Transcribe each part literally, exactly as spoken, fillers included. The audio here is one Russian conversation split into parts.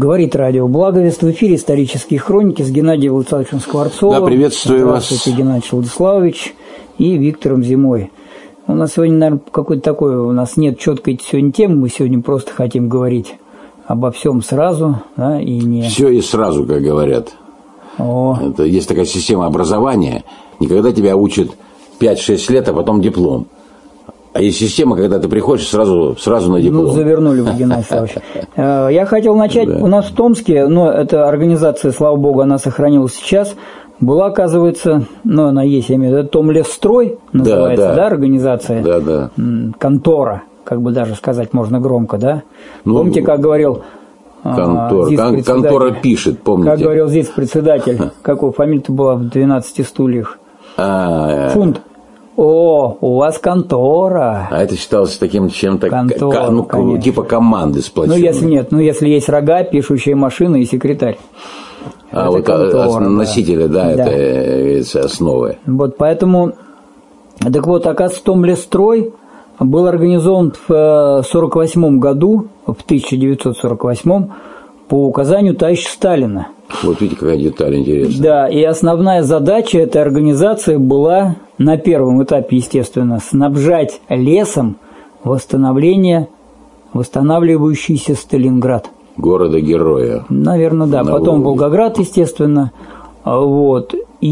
Говорит радио Благовест. В эфире «Исторические хроники» с Геннадием Владиславовичем Скворцовым. Да, приветствую вас. Здравствуйте, Геннадий Владиславович, и Виктором Зимой. У нас сегодня, наверное, какой-то такой, у нас нет четкой сегодня темы, мы сегодня просто хотим говорить обо всем сразу, да, и не... Все и сразу, как говорят. О. Это, есть такая система образования, никогда тебя учат пять-шесть лет, а потом диплом. А есть система, когда ты приходишь сразу, сразу на диплом. Ну, завернули вы, Геннадий Владиславович. Я хотел начать, да. У нас в Томске, но эта организация, слава богу, она сохранилась сейчас, была, оказывается, ну, она есть, я имею в виду, Томлевстрой называется, да, да. да, организация, да, да. контора, как бы даже сказать можно громко, да? Ну, помните, как говорил контор, кон, контора пишет, помните? Как говорил здесь председатель, какой фамилия-то была в двенадцати стульях? А, Фунт. О, у вас контора. А это считалось таким чем-то, контора, ну, типа команды сплоченной. Ну, если нет, ну, если есть рога, пишущая машина и секретарь. А это вот контора, носители, да, да, да. это основы. Вот, поэтому, так вот, оказывается, Томлевстрой был организован в сорок восьмом году, в тысяча девятьсот сорок восьмом, по указанию товарища Сталина. Вот видите, какая деталь интересная. Да, и основная задача этой организации была на первом этапе, естественно, снабжать лесом восстановление, восстанавливающийся Сталинград. Города-героя. Наверное, да. На Потом Волге. Волгоград, естественно. Вот.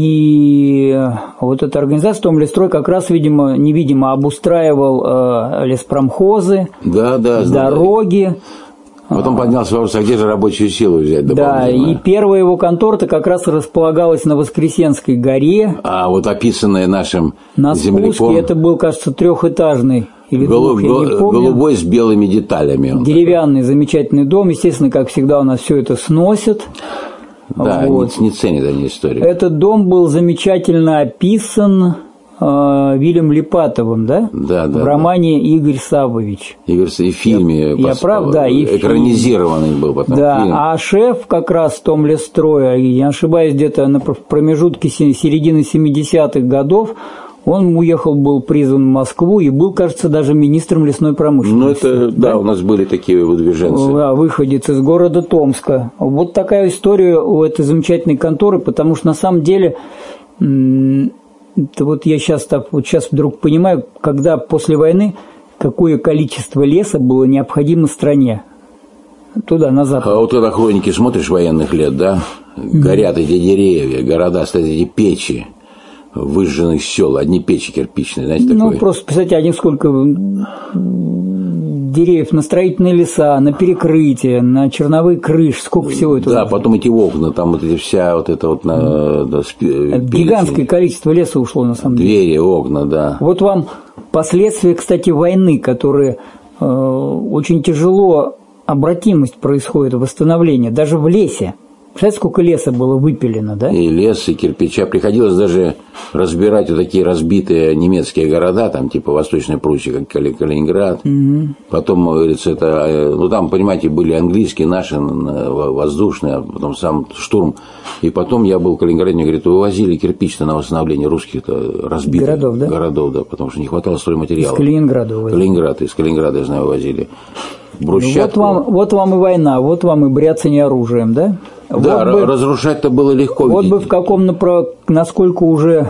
И вот эта организация Томлевстрой как раз, видимо, невидимо обустраивал э, леспромхозы, да, да, дороги. Потом поднялся вопрос, а где же рабочую силу взять дополнительно? Да, и первая его контора-то как раз располагалась на Воскресенской горе. А вот описанная нашим на земляком... спуске, это был, кажется, трехэтажный или Голуб, двух, я не помню. Голубой с белыми деталями. Он деревянный такой. Замечательный дом. Естественно, как всегда, у нас все это сносят. Да, вот. не, не ценят они историю. Этот дом был замечательно описан э, Вильям Липатовым, да? Да, да. В романе да. Игорь Савович. Игорь и в фильме. Я, я прав, да. И экранизированный фильм. был потом. Да, фильм. А шеф как раз Томлевстроя, я не ошибаюсь, где-то на промежутке середины семидесятых годов, он уехал, был призван в Москву и был, кажется, даже министром лесной промышленности. Ну, это, да, да, у нас были такие выдвиженцы. Да, выходец из города Томска. Вот такая история у этой замечательной конторы, потому что на самом деле, это вот я сейчас, так, вот сейчас вдруг понимаю, когда после войны какое количество леса было необходимо стране. Туда, на запад. А вот когда хроники смотришь военных лет, да, горят эти деревья, города, стоят эти печи. Выжженных сел, одни печи кирпичные, знаете, такое? Ну, просто, представьте, они сколько деревьев на строительные леса, на перекрытия, на черновые крыши, сколько всего этого. Да, потом эти окна, там вот эти вся вот это вот на... Да, гигантское количество леса ушло, на самом деле. Двери, окна, да. Вот вам последствия, кстати, войны, которые э, очень тяжело, обратимость происходит, восстановление, даже в лесе. Представляете, сколько леса было выпилено, да? И лес, и кирпича. Приходилось даже разбирать вот такие разбитые немецкие города, там типа Восточной Пруссии, как Калининград. Угу. Потом, говорится, это... Ну, там, понимаете, были английские, наши, воздушные, а потом сам штурм. И потом я был в Калининграде, мне говорят, вывозили кирпич-то на восстановление русских-то разбитых городов, да? Городов, да, потому что не хватало стройматериала. Из Калининграда увозили. Калининград, из Калининграда, я знаю, вывозили. Брусчатку. Вот вам, вот вам и война, вот вам и бряцание оружием, да? Да, вот разрушать-то было легко. Вот видеть. бы в каком направлении, насколько уже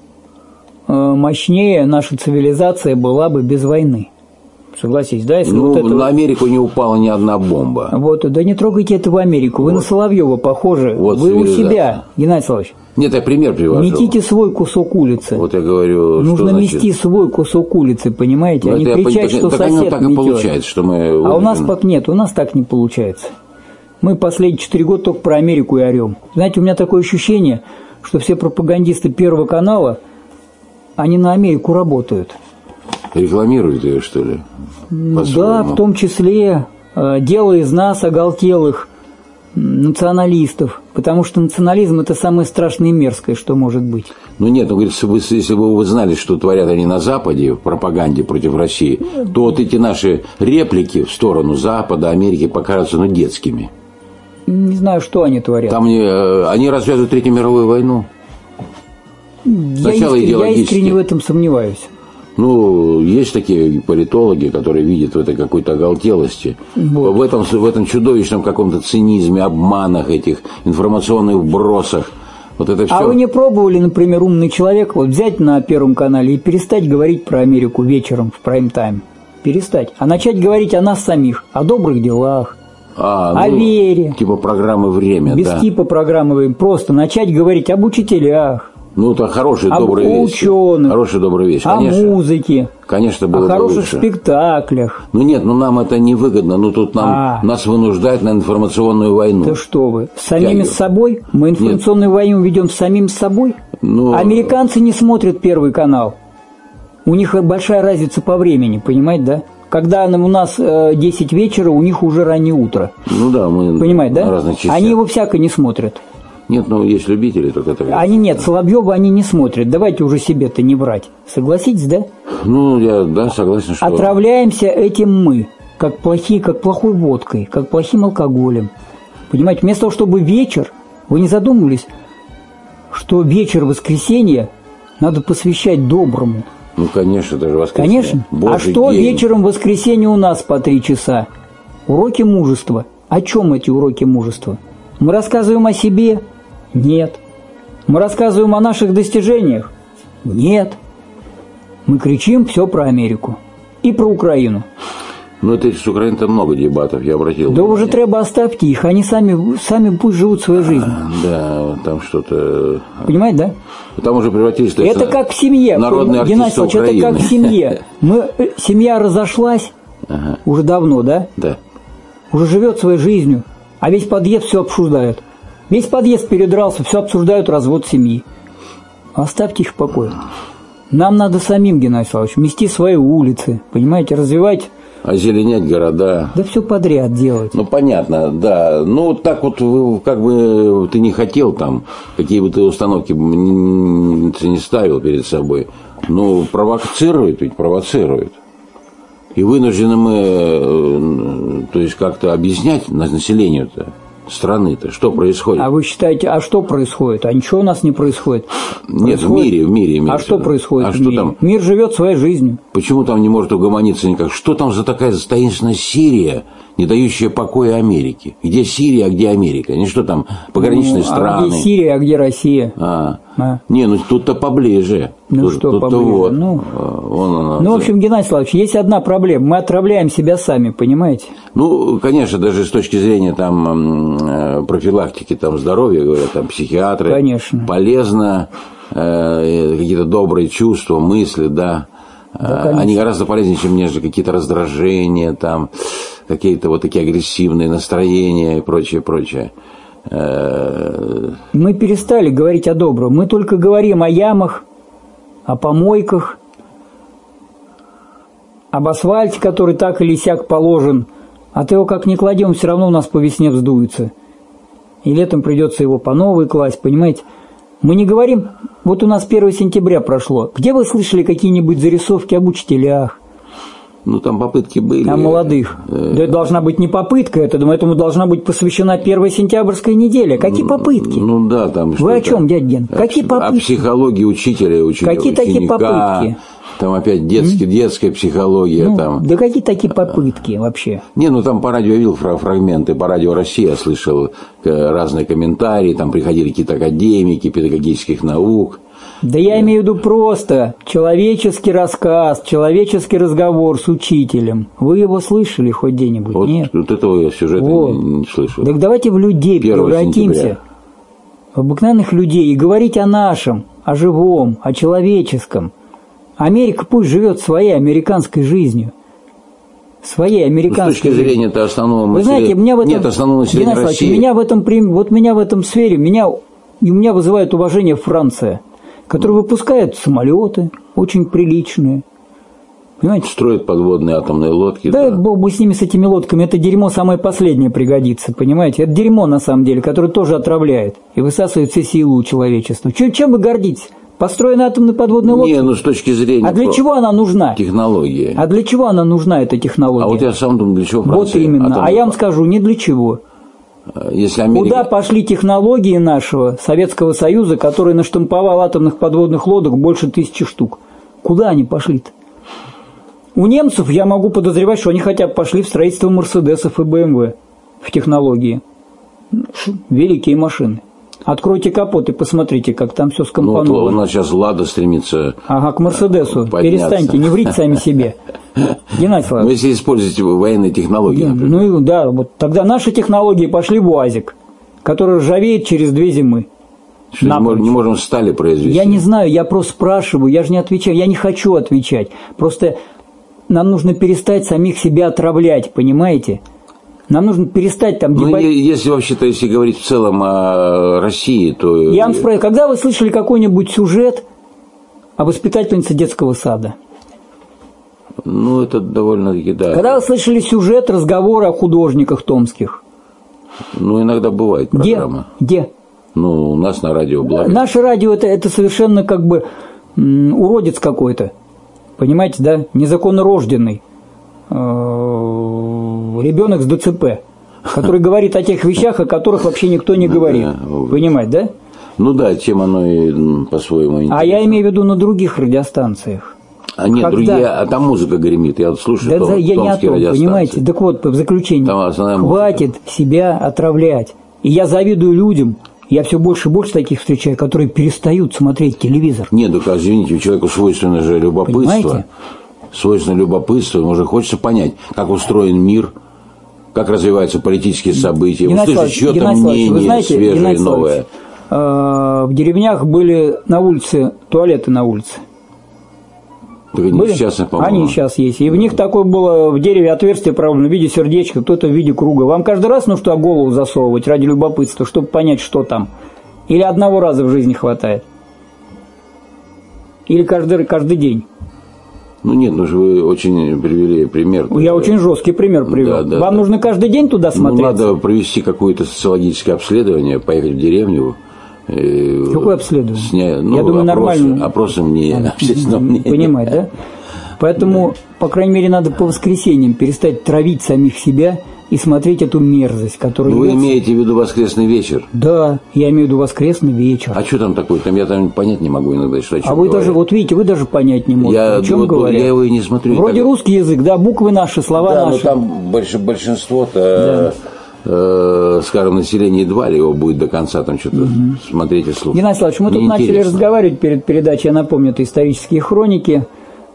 мощнее наша цивилизация была бы без войны. Согласитесь, да? Если ну, вот это... на Америку не упала ни одна бомба. Вот, да не трогайте это в Америку. Вы вот. На Соловьева похожи. Вот вы у себя, Геннадий Славович. Нет, я пример привожу. Метите свой кусок улицы. Вот я говорю, нужно что мести значит... свой кусок улицы, понимаете, ну, а не кричать, я... что так, сосед так метет. и получается, что мы... А у нас так нет, у нас так не получается. Мы последние четыре года только про Америку и орем. Знаете, у меня такое ощущение, что все пропагандисты Первого канала, они на Америку работают. Рекламируют ее, что ли? Да, в том числе, делая из нас оголтелых националистов, потому что национализм – это самое страшное и мерзкое, что может быть. Ну нет, ну, говорит, если бы вы знали, что творят они на Западе в пропаганде против России, то вот эти наши реплики в сторону Запада, Америки покажутся, ну, детскими. Не знаю, что они творят. Там э, они развязывают Третью мировую войну. Я, искренне, я искренне в этом сомневаюсь. Ну, есть такие политологи, которые видят в этой какой-то оголтелости, вот. в, этом, в этом чудовищном каком-то цинизме, обманах, этих информационных вбросах. Вот это все. А вы не пробовали, например, умный человек, вот взять на Первом канале и перестать говорить про Америку вечером в прайм-тайм? Перестать. А начать говорить о нас самих, о добрых делах, а, о ну, вере. Типа программы «Время», без да. типа программы «Время». Просто начать говорить об учителях. Ну, это хорошие, добрые вещи. Ученых, хорошие, добрые вещи, о конечно. музыке, конечно, было о хороших лучше. спектаклях. Ну нет, ну нам это невыгодно. Ну тут нам, а, нас вынуждают на информационную войну. Да что вы, с самими Я... с собой? Мы информационную нет. войну ведем с самим с собой? Ну... Американцы не смотрят Первый канал. У них большая разница по времени, понимаете, да? Когда у нас десять вечера, у них уже раннее утро. Ну да, мы понимаете, да? разных частях. Они его всяко не смотрят. Нет, ну есть любители, только это... Они нет, Соловьева они не смотрят. Давайте уже себе-то не врать. Согласитесь, да? Ну, я, да, согласен, что... Отравляемся этим мы, как плохие, как плохой водкой, как плохим алкоголем. Понимаете, вместо того, чтобы вечер, вы не задумывались, что вечер воскресенья надо посвящать доброму. Ну, конечно, даже воскресенье. Конечно. Божий а что день. вечером в воскресенье у нас по три часа? Уроки мужества. О чем эти уроки мужества? Мы рассказываем о себе? Нет. Мы рассказываем о наших достижениях? Нет. Мы кричим все про Америку. И про Украину. Ну, это с Украиной-то много дебатов, я обратил. Да уже треба оставьте их, они сами, сами пусть живут своей жизнью. Да, там что-то... Понимаете, да? Там уже превратились... Это как в семье. Народные артисты Украины. Это как в семье. Мы, семья разошлась ага. уже давно, да? Да. Уже живет своей жизнью, а весь подъезд все обсуждают. Весь подъезд передрался, все обсуждают развод семьи. Оставьте их в покое. Нам надо самим, Геннадий Славович, мести свои улицы, понимаете, развивать... Озеленять города. Да все подряд делать. Ну, понятно, да. Ну, так вот, как бы ты не хотел там, какие бы ты установки ты не ставил перед собой, ну, провоцирует ведь, провоцирует. И вынуждены мы, то есть, как-то объяснять населению-то, страны-то, что происходит. А вы считаете, а что происходит? А ничего у нас не происходит. Нет, происходит... в мире, в мире. А что происходит а в что мире? Там? Мир живет своей жизнью. Почему там не может угомониться никак? Что там за такая таинственная Сирия, не дающая покоя Америке? Где Сирия, а где Америка? Они что там, пограничные ну, страны? А где Сирия, а где Россия? А. А. Не, ну тут-то поближе. Ну тут, что тут-то поближе? Вот. Ну, Вон она. ну, в общем, Геннадий Славович, есть одна проблема. Мы отравляем себя сами, понимаете? Ну, конечно, даже с точки зрения там профилактики там, здоровья, говорят, там психиатры. Конечно. Полезно, э, какие-то добрые чувства, мысли, да. Да, они гораздо полезнее, чем нежели какие-то раздражения, там, какие-то вот такие агрессивные настроения и прочее, прочее. Мы перестали говорить о добром. Мы только говорим о ямах, о помойках, об асфальте, который так или сяк положен. А то его как ни кладем, все равно у нас по весне вздуется. И летом придется его по новой класть, понимаете? Мы не говорим, вот у нас первое сентября прошло. Где вы слышали какие-нибудь зарисовки об учителях? Ну, там попытки были. А молодых? Да это должна быть не попытка, это, этому должна быть посвящена первая сентябрьская неделя. Какие попытки? Ну да, там Вы о чем, дядя Ген? Какие попытки? О психологии учителя, ученика. Какие такие попытки? Там опять детский, детская психология. Ну, там. Да какие такие попытки вообще? Не, ну там по радио я видел фрагменты, по радио России я слышал разные комментарии, там приходили какие-то академики педагогических наук. Да я имею в виду просто человеческий рассказ, человеческий разговор с учителем. Вы его слышали хоть где-нибудь? Вот, Нет? Вот этого я сюжета вот. не, не слышал. Так давайте в людей превратимся, сентября. В обыкновенных людей, и говорить о нашем, о живом, о человеческом. Америка пусть живет своей американской жизнью. Своей американской. Ну, с точки зрения это основного Вы знаете, меня в этом, нет основного населения России. Меня в этом, вот меня в этом сфере, меня, меня вызывает уважение Франция, которая выпускает самолеты очень приличные. Понимаете? Строят подводные атомные лодки. Да, да, бог бы с ними, с этими лодками. Это дерьмо самое последнее пригодится, понимаете? Это дерьмо, на самом деле, которое тоже отравляет и высасывает все силы у человечества. Чем, чем вы гордитесь? Построена атомная подводная лодка? Не, ну с точки зрения... А для чего она нужна? Технологии. А для чего она нужна, эта технология? А вот я сам думаю, для чего Франция? Вот именно. Атомная... А я вам скажу, не для чего. Если Америка... Куда пошли технологии нашего Советского Союза, который наштамповал атомных подводных лодок больше тысячи штук? Куда они пошли-то? У немцев я могу подозревать, что они хотя бы пошли в строительство Мерседесов и бэ эм вэ в технологии. Великие машины. Откройте капот и посмотрите, как там все скомпоновано. Ну, вот у нас сейчас Лада стремится Ага, к Мерседесу. подняться. Перестаньте, не врите сами себе. Геннадий Славович. Ну, если используете военные технологии, например. Ну, да, вот тогда наши технологии пошли в УАЗик, который ржавеет через две зимы. Что не, не можем стали произвести? Я не знаю, я просто спрашиваю, я же не отвечаю, я не хочу отвечать. Просто нам нужно перестать самих себя отравлять, понимаете? Нам нужно перестать там... Ну, если вообще-то, если говорить в целом о России, то... Я вам спрашиваю, когда вы слышали какой-нибудь сюжет о воспитательнице детского сада? Ну, это довольно-таки, да. Когда вы слышали сюжет, разговоры о художниках томских? Ну, иногда бывает программа. Где? Где? Ну, у нас на радио «Благо». Наше радио это, это совершенно как бы м, уродец какой-то. Понимаете, да? Незаконно рожденный. Ребенок с ДЦП, который говорит о тех вещах, о которых вообще никто не говорит. Понимаете, да? Ну да, чем оно и по-своему интересно. А я имею в виду на других радиостанциях. А нет, Когда... другие, а там музыка гремит, я вот слушаю да, том, да, я не о том, радиостанции. Понимаете? Так вот, в заключение, хватит музыка. Себя отравлять. И я завидую людям, я все больше и больше таких встречаю, которые перестают смотреть телевизор. Нет, только, извините, человеку свойственно же любопытство. Понимаете? Свойственно любопытство, ему же хочется понять, как устроен мир, как развиваются политические события, услышать чье-то мнение знаете, свежее и новое. В деревнях были на улице, туалеты на улице. Так они были? Сейчас, по-моему. Они сейчас есть. И в них такое было в дереве отверстие правильно в виде сердечка, кто-то в виде круга. Вам каждый раз нужно что голову засовывать ради любопытства, чтобы понять, что там? Или одного раза в жизни хватает? Или каждый, каждый день? Ну нет, ну же вы очень привели пример. Я да. очень жесткий пример привел. Да, да, Вам да. нужно каждый день туда смотреть? Ну, надо провести какое-то социологическое обследование, поехать в деревню. Какое обследование? Сня... Ну, Я думаю, опросы, нормально. Опросы мнения, общественного мнения. Понимаете, да? Поэтому, да. по крайней мере, надо по воскресеньям перестать травить самих себя и смотреть эту мерзость, которая... Вы идет... имеете в виду воскресный вечер? Да, я имею в виду воскресный вечер. А что там такое? Там я там понять не могу иногда, что о чем А вы говорят. даже, вот видите, вы даже понять не можете, я, о чем вот, говорят. Я его и не смотрю. Вроде так... русский язык, да, буквы наши, слова да, наши. Да, но там больше, большинство-то... Да. Э, скажем, население едва ли его будет до конца там что-то угу. смотреть и слушать. Геннадий Славович, мы Мне тут интересно. начали разговаривать перед передачей, я напомню, это исторические хроники.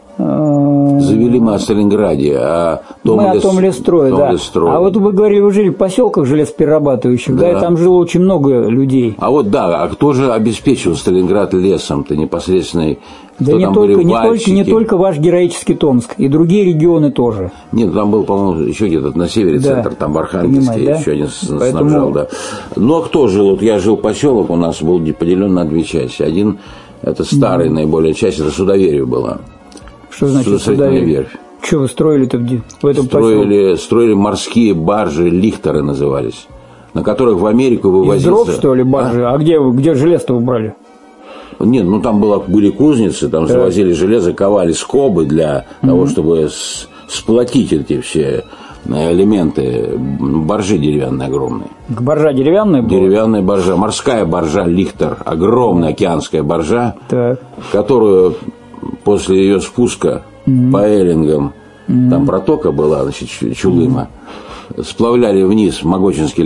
Завели мы о Сталинграде, о том Мы лес... о том Лестрое, да. Лестрое. А вот вы говорили, вы жили в поселках железоперерабатывающих, да. да, и там жило очень много людей. А вот да, а кто же обеспечил Сталинград лесом-то непосредственный? Да не только, не, только, не только ваш героический Томск, и другие регионы тоже. Нет, там был, по-моему, еще где-то на севере да. центр, там в Архангельске да? еще один Поэтому... снабжал, да. Ну а кто жил? Вот я жил поселок, у нас был поделен на две части. Один, это старая mm. наиболее часть, это Судоверье была. Что значит Судоверье? Что вы строили-то в этом строили, поселке? Строили морские баржи, лихтеры назывались, на которых в Америку вывозился... Из дров, что ли, баржи? А, а где, где железо-то вы брали? Нет, ну там было, были кузницы, там да. завозили железо, ковали скобы для mm-hmm. того, чтобы с, сплотить эти все элементы. Баржи деревянные огромные. Баржа деревянная была? Деревянная баржа, морская баржа, лихтер, огромная океанская баржа, так. которую после ее спуска mm-hmm. по эллингам, mm-hmm. там протока была, значит, Чулыма, mm-hmm. сплавляли вниз Могочинский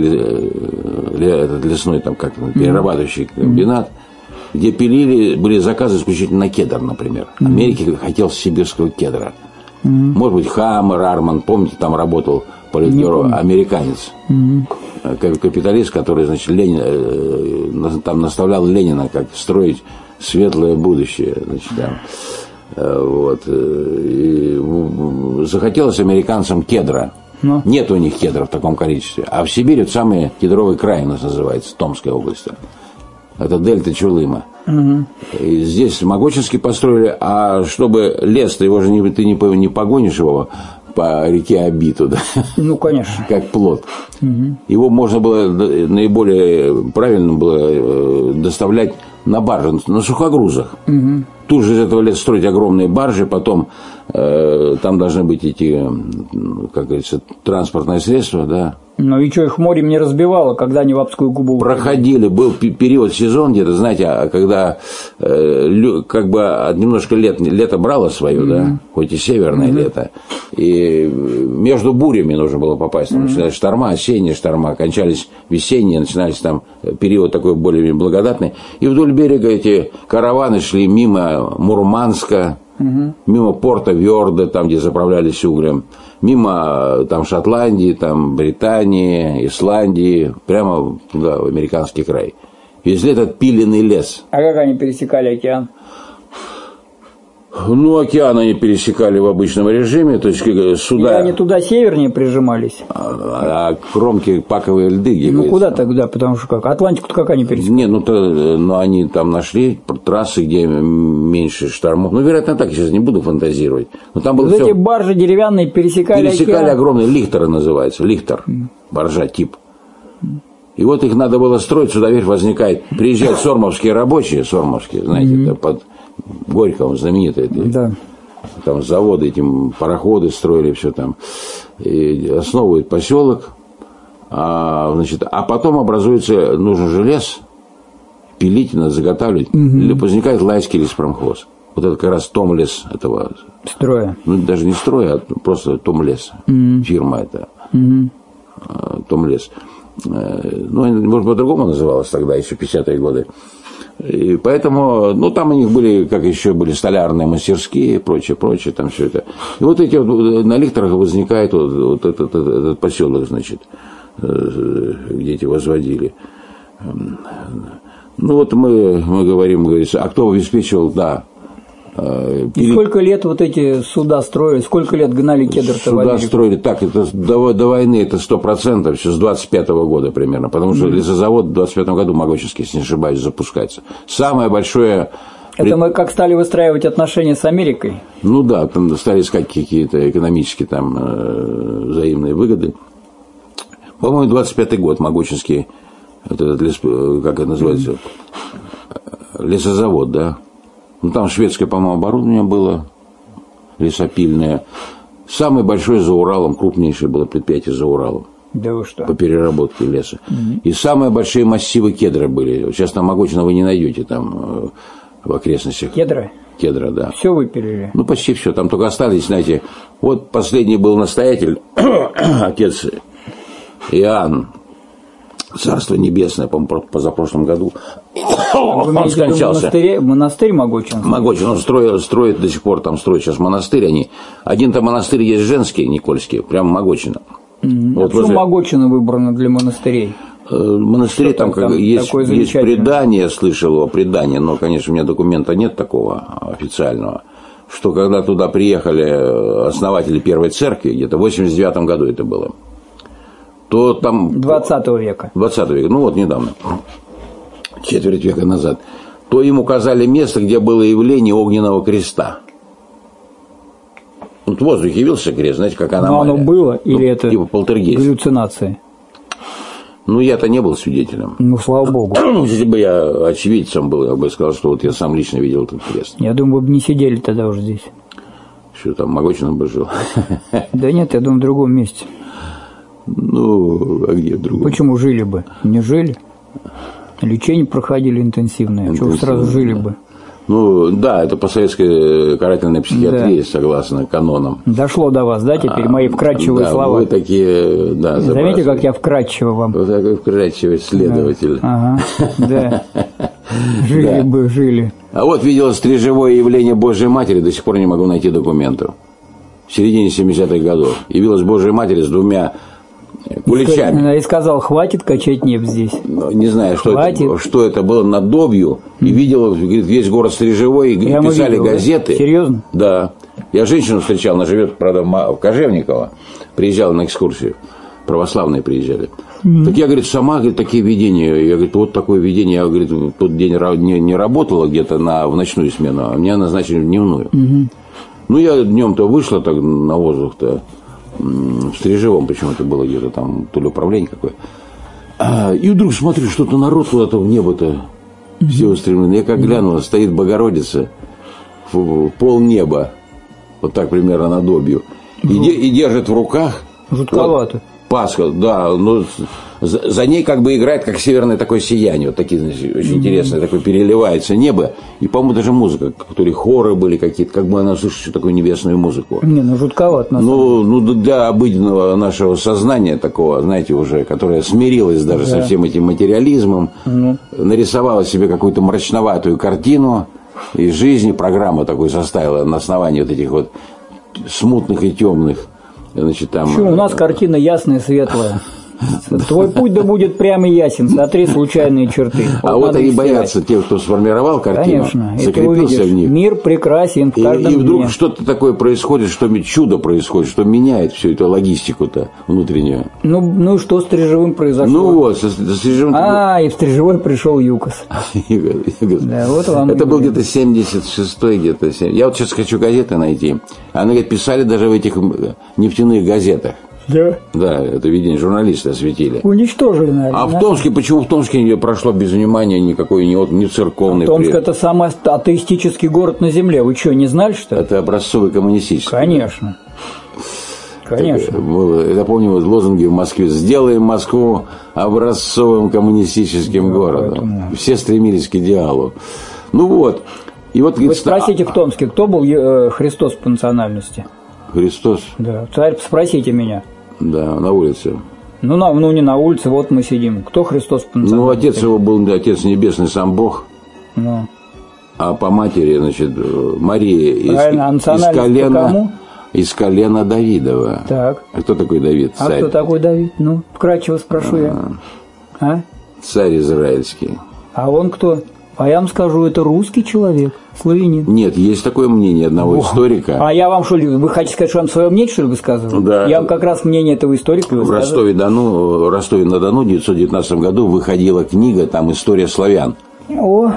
этот лесной, там как mm-hmm. перерабатывающий комбинат, mm-hmm. где пилили, были заказы исключительно на кедр, например. Mm-hmm. Америка хотел сибирского кедра. Mm-hmm. Может быть, Хаммер, Арман, помните, там работал политбюро американец, mm-hmm. капиталист, который, значит, Ленин, там наставлял Ленина, как строить светлое будущее, значит, там, вот. И захотелось американцам кедра. Но. Нет у них кедра в таком количестве. А в Сибири вот самый кедровый край у нас называется, Томская область. Это дельта Чулыма. Угу. И здесь Могочинский построили, а чтобы лес, его же не, ты не, не погонишь его по реке Оби туда. Ну, конечно. Как плот. Угу. Его можно было, наиболее правильно было доставлять на барже, на сухогрузах. Угу. Тут же из этого леса строить огромные баржи, потом э, там должны быть эти, как говорится, транспортные средства, да, Ну и что, их морем не разбивало, когда они в Обскую губу проходили? Был период, сезон где-то, знаете, когда э, как бы немножко лет, лето брало свое, mm-hmm. да, хоть и северное mm-hmm. лето, и между бурями нужно было попасть. Там mm-hmm. начинались шторма, осенние шторма, кончались весенние, начинались там период такой более благодатный. И вдоль берега эти караваны шли мимо Мурманска, угу. мимо порта Вёрде, там, где заправлялись углем, мимо там, Шотландии, там, Британии, Исландии, прямо туда, в американский край. Везли этот пиленный лес. А как они пересекали океан? Ну, океан они пересекали в обычном режиме, то есть суда... И они туда севернее прижимались? А, а кромки паковые льды, где ну, куда тогда? Потому что как? Атлантику-то как они пересекали? Не, ну, то, ну, они там нашли трассы, где меньше штормов. Ну, вероятно, так, сейчас не буду фантазировать. Но там было вот все... эти баржи деревянные пересекали Пересекали океан? огромные, лихтеры называются, лихтер, mm. баржа тип. И вот их надо было строить, сюда, верь, возникает... Приезжают сормовские рабочие, сормовские, знаете, mm-hmm. это под... Горьковым знаменитые да. там заводы, этим пароходы строили, все там, и основывают поселок, а, значит, а потом образуется, нужен же лес, пилить, надо заготавливать, угу. возникает Лайский леспромхоз. Вот это как раз Томлес этого строя. Ну, даже не строя, а просто Томлес, угу. фирма это, угу. Томлес. Ну, может, по-другому называлось тогда, еще пятидесятые годы. И поэтому, ну, там у них были, как еще были столярные мастерские и прочее, прочее, там все это. И вот эти вот на лихтерах возникает вот, вот этот, этот, этот поселок, значит, где эти возводили. Ну, вот мы, мы говорим, говорится, а кто обеспечивал, да. И сколько лет вот эти суда строили, сколько лет гнали кедр-то в Америку? Суда строили, так, это до, до войны это сто процентов, еще с двадцать пятого года примерно, потому что mm-hmm. лесозавод в двадцать пятом году, Могочинский, если не ошибаюсь, запускается. Самое большое... Это мы как стали выстраивать отношения с Америкой? Ну да, там стали искать какие-то экономические там э, взаимные выгоды. По-моему, двадцать пятый год, Могочинский, вот этот лес, как это называется, mm-hmm. лесозавод, да. Ну, там шведское, по-моему, оборудование было, лесопильное. Самое большое за Уралом, крупнейшее было предприятие за Уралом. Да вы что? По переработке леса. Угу. И самые большие массивы кедра были. Сейчас на Могочино вы не найдете там в окрестностях. Кедра? Кедра, да. Все выпилили? Ну, почти все. Там только остались, знаете, вот последний был настоятель, отец Иоанн, Царство Небесное, по-моему, позапрошлом году. Он скончался. Монастырь, монастырь Могочин? Могочин, он строит, строит до сих пор, там строит сейчас монастырь. Они, один-то монастырь есть женский, Никольский, прямо Могочино. Mm-hmm. Вот а почему возле... Могочино выбрано для монастырей? Монастыри там, там есть, есть предание, я слышал о предании, но, конечно, у меня документа нет такого официального, что когда туда приехали основатели первой церкви, где-то в восемьдесят девятом году это было, то там... двадцатого века. двадцатого века, ну вот недавно, четверть века назад, то им указали место, где было явление огненного креста. Вот в воздухе явился крест, знаете, как аномалия. Но оно было, или ну, это типа полтергейст. Галлюцинации? Ну, я-то не был свидетелем. Ну, слава богу. Если бы я очевидцем был, я бы сказал, что вот я сам лично видел этот крест. Я думаю, вы бы не сидели тогда уже здесь. Что там, Могочино бы жил? Да нет, я думаю, в другом месте. Ну, а где в другом? Почему жили бы? Не жили? Лечение проходили интенсивное. Интенсивное. Чего вы сразу жили бы? Ну, да, это по советской карательной психиатрии, да. Согласно канонам. Дошло до вас, да, теперь мои вкратчивые да, слова? вы такие, да, заметьте, как я вкратчиво вам. Вы такой вкратчивый следователь. Ага, да. Жили бы, жили. А вот видел стрижевое явление Божьей Матери, до сих пор не могу найти документов. В середине семидесятых годов. Явилась Божья Матерь с двумя куличами. И сказал, хватит качать нефть здесь. Не знаю, что это, что это было, над Добью. И видел, говорит, весь город Стрижевой, и я писали видел, газеты. Да? Серьезно? Да. Я женщину встречал, она живет, правда, в Кожевниково. Приезжала на экскурсию. Православные приезжали. Mm-hmm. Так я, говорит, сама, говорит, такие видения. Я, говорит, вот такое видение. Я, говорит, в тот день не, не работала где-то на, в ночную смену, а меня назначили в дневную. Mm-hmm. Ну, я днем-то вышла так на воздух-то. В Стрижевом почему-то было где-то там, то ли управление какое. А, и вдруг смотрю, что-то народ куда-то в небо-то все устремлено. Я как глянула, стоит Богородица в пол неба, вот так примерно над Добью, и, де, и держит в руках. Жутковато. Пасха, да, ну, за, за ней как бы играет как северное такое сияние, вот такие, значит, очень mm-hmm. интересное, такое переливается небо, и, по-моему, даже музыка, которые хоры были какие-то, как бы она слышит такую небесную музыку. Не, ну жутковато. На ну, ну, для обыденного нашего сознания такого, знаете, уже, которое смирилось даже да. со всем этим материализмом, mm-hmm. нарисовало себе какую-то мрачноватую картину из жизни, программу такую составила на основании вот этих вот смутных и темных. Значит, там... Почему? У нас картина ясная, светлая. Твой путь да будет прямо ясен, сотри случайные черты. Вот а вот они боятся тех, кто сформировал картину, конечно, закрепился в них. Мир прекрасен в каждом И, и вдруг дне. что-то такое происходит, что чудо происходит, что меняет всю эту логистику-то внутреннюю. Ну, ну и что с Стрижевым произошло? Ну вот, со, со Стрижевым... А, и в Стрижевой пришел ЮКОС. Да, вот вам это был где-то семьдесят шестой, где-то. Я вот сейчас хочу газеты найти. Они, говорит, писали даже в этих нефтяных газетах. Да? Да, это видение журналисты осветили. Уничтожили, наверное. А в Томске, почему в Томске не прошло без внимания никакой, ни, ни церковный... Томск – это самый атеистический город на земле. Вы что, не знали, что ли? Это образцовый коммунистический. Конечно. Конечно. Так, было, я помню вот лозунги в Москве: «Сделаем Москву образцовым коммунистическим да, городом». Поэтому... Все стремились к идеалу. Ну вот. И вот вы спросите в Томске, кто был э, Христос по национальности? Христос? Да. Царь, спросите меня. Да, на улице. Ну, на, ну, не на улице, вот мы сидим. Кто Христос по национальности? Ну, отец его был Отец Небесный, сам Бог. Ну. А по матери, значит, Мария из, а из колена... Из колена Давидова. Так. А кто такой Давид? А Царь? кто такой Давид? Ну, вкратчиво спрошу а, я. А? Царь израильский. А он кто? А я вам скажу, это русский человек, славянин. Нет, есть такое мнение одного О. историка. А я вам что ли, вы хотите сказать, что вам свое мнение, что ли, высказываю? Да. Я вам как раз мнение этого историка высказываю. В Ростове-Дону, Ростове-на-Дону в девятьсот девятнадцатом году выходила книга, там «История славян». О.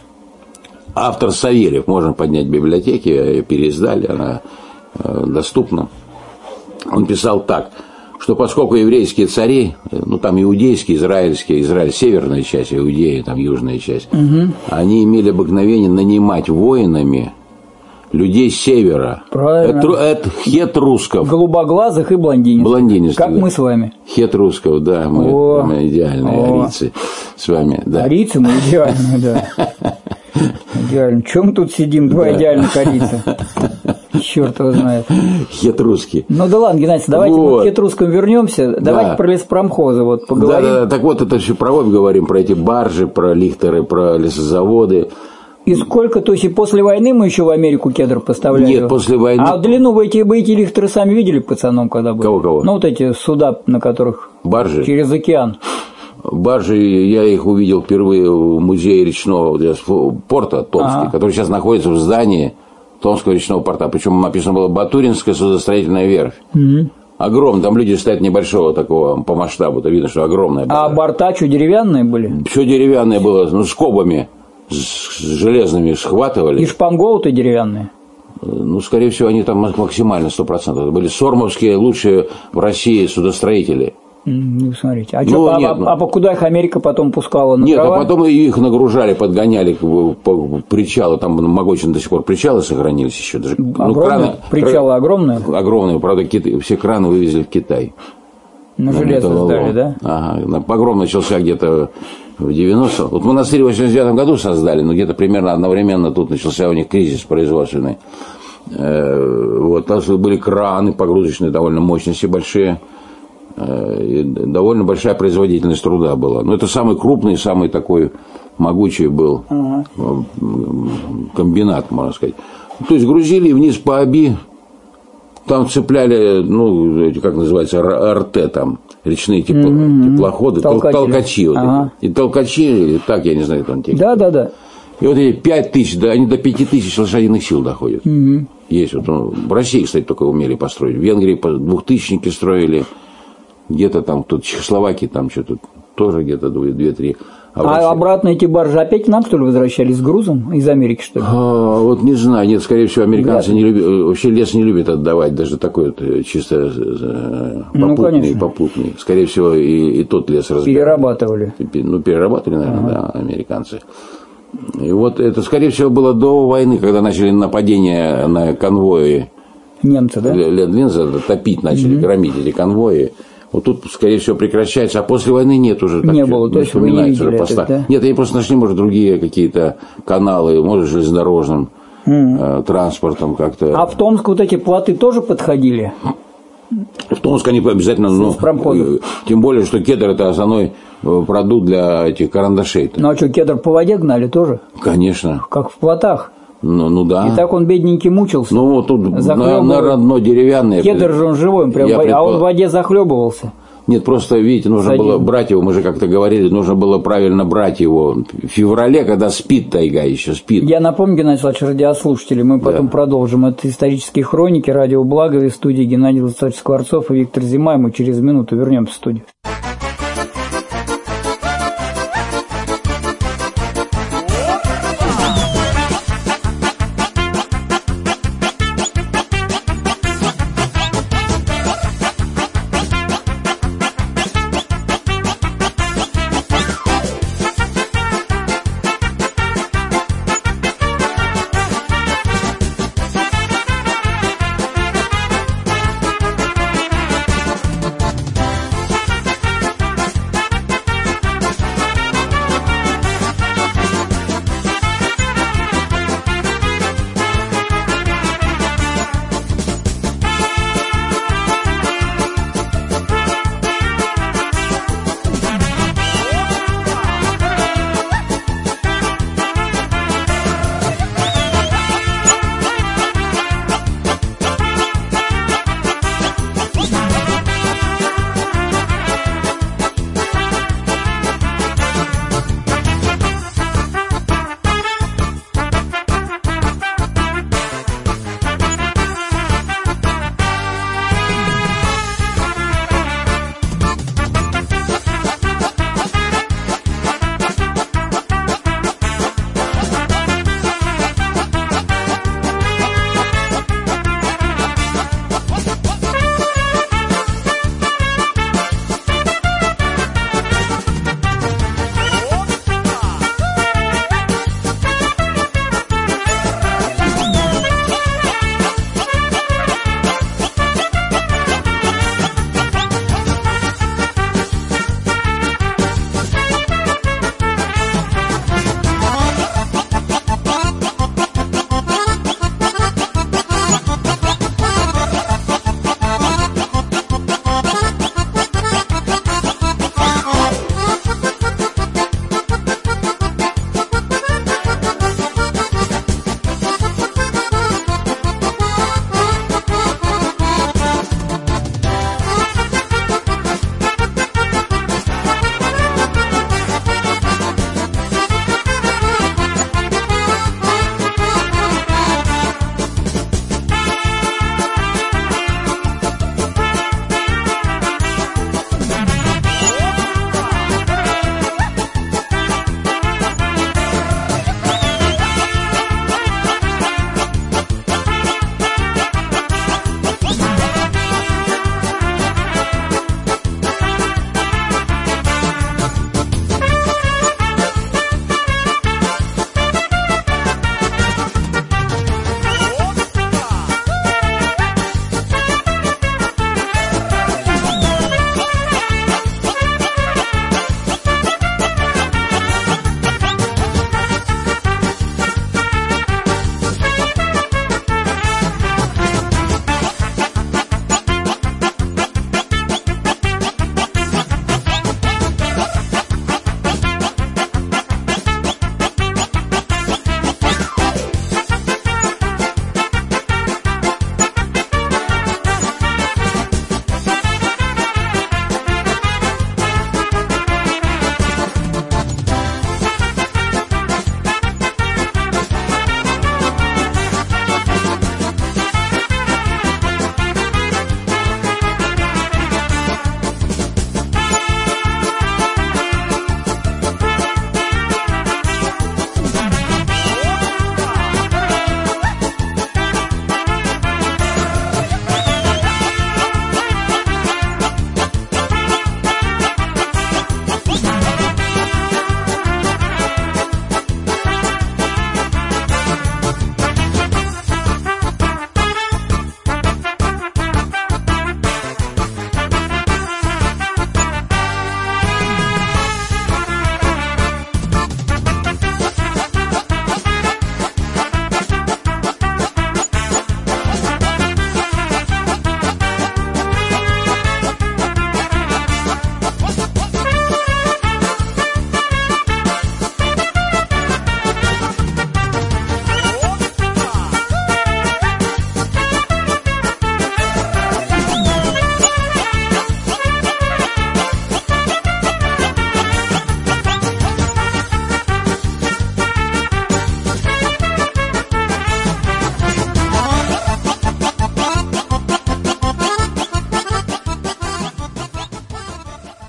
Автор Савельев, можно поднять в библиотеке, переиздали, она доступна. Он писал так, что поскольку еврейские цари, ну там иудейские, израильские, Израиль северная часть, Иудея, там южная часть, угу. они имели обыкновение нанимать воинами людей с севера. Правильно. Это, это хет-русков. Голубоглазых и блондинистых. Блондинистых. Как да. мы с вами. Хет-русков, да, мы, О. мы идеальные О. арийцы с вами. Да. Арийцы мы идеальные, да. Идеально. Чем мы тут сидим, два идеальных арийца? Черт его знает. Хет-русский. Ну да ладно, Геннадий, давайте вот. мы к хет-русскому вернемся. Давайте да. про леспромхозы вот поговорим. Да, да, да. Так вот, это все про вот говорим, про эти баржи, про лихтеры, про лесозаводы. И сколько, то есть и после войны мы еще в Америку кедр поставляли? Нет, после войны. А в длину вы эти, вы эти лихтеры сами видели пацаном, когда были? Кого-кого? Ну вот эти суда, на которых... Баржи? Через океан. Баржи, я их увидел впервые в музее речного порта Томский, ага. который сейчас находится в здании Томского речного порта. Причем написано было «Батуринская судостроительная верфь». Угу. Огромно, там люди стоят небольшого такого по масштабу, то видно, что огромная. Была. А борта что, деревянные были? Все деревянное было, ну, скобами, с железными схватывали. И шпангоуты деревянные? Ну, скорее всего, они там максимально сто процентов. Это были сормовские лучшие в России судостроители. Ну, смотрите. А, ну, что, нет, а, ну... а куда их Америка потом пускала? На нет, дрова? а потом их нагружали, подгоняли по причалу. Там на Могочино до сих пор причалы сохранились еще. Даже, ну, краны, причалы огромные? Огромные. Правда, киты, все краны вывезли в Китай. На, на железо сдали, да? Ага. Погром начался где-то в девяностом. Вот монастырь в восемьдесят девятом году создали, но где-то примерно одновременно тут начался у них кризис производственный. Вот, там были краны погрузочные, довольно мощности большие. И довольно большая производительность труда была. Но это самый крупный, самый такой могучий был ага. комбинат, можно сказать. То есть грузили вниз по Оби, там цепляли, ну, как называется, РТ, там, речные тепло, mm-hmm. теплоходы, толкачи, толкачи вот ага. и толкачи, так, я не знаю, там техника. Да, да, да. И вот эти пять тысяч, да, они до пяти тысяч лошадиных сил доходят. Mm-hmm. Есть вот, ну, в России, кстати, только умели построить. В Венгрии двухтысячники строили. Где-то там, тут Чехословакии, там что-то тоже где-то две-три. А, а обратно эти баржи опять к нам, что ли, возвращались с грузом из Америки, что ли? А, вот не знаю, нет, скорее всего, американцы не любят, вообще лес не любят отдавать, даже такой вот чисто попутный, ну, попутный. Скорее всего, и, и тот лес разбирали. Перерабатывали. Ну, перерабатывали, наверное, ага. да, американцы. И вот это, скорее всего, было до войны, когда начали нападения на конвои. Немцы, да? Ленд-Линза топить начали, mm-hmm. громить эти конвои. Вот тут, скорее всего, прекращается, а после войны нет уже. Не было, то есть вы не видели это, да? Нет, они просто нашли, может, другие какие-то каналы, может, железнодорожным mm. э, транспортом как-то. А в Томск вот эти плоты тоже подходили? В Томск они обязательно, ну, тем более, что кедр – это основной продукт для этих карандашей. Ну, а что, кедр по воде гнали тоже? Конечно. Как в плотах? Ну, ну да. И так он, бедненький, мучился. Ну, вот тут на, на родно деревянное. Кедр же он живой, он прям, предпол... а он в воде захлебывался. Нет, просто, видите, нужно Садим. было брать его, мы же как-то говорили, нужно было правильно брать его в феврале, когда спит тайга, еще спит. Я напомню, Геннадий Владимирович, радиослушатели, мы потом да. продолжим. Это исторические хроники, радио Благове, в студии Геннадий Владимирович Скворцов и Виктор Зима, и мы через минуту вернемся в студию.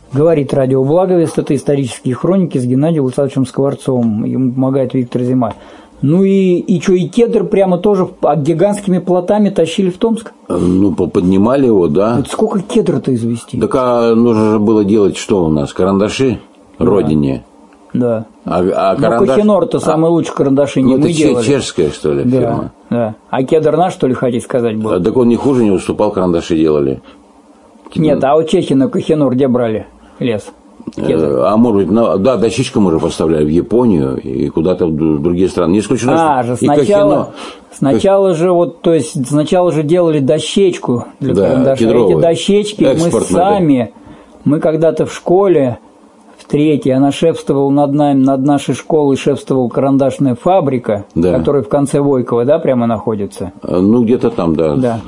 Говорит радио Благовест, это исторические хроники с Геннадием Владиславовичем Скворцовым. Ему помогает Виктор Зима. Ну и, и что, и кедр прямо тоже гигантскими плотами тащили в Томск? Ну, поднимали его, да. Это сколько кедра-то извести? Так а нужно же было делать что у нас? Карандаши? Да. Родине. Да. А, а карандаш... Ну, Кохинор-то а... самые лучшие карандаши не ну, мы делали. Это чешская, что ли, да, фирма? Да. А кедр наш, что ли, хотите сказать, был? А, так он не хуже не уступал, карандаши делали. Нет, а у чехи на Кохинор где брали лес? Кедр. А может быть, ну, да, дощечку мы же поставляли в Японию и куда-то в другие страны. Не исключено, а, же сначала, сначала же вот, то есть сначала же делали дощечку для да, карандаша. Эти дощечки мы сами, мы когда-то в школе, в третьей, она шефствовала над нами, над нашей школой шефствовала карандашная фабрика, да. которая в конце Войкова, да, прямо находится. Ну, где-то там, да. Да.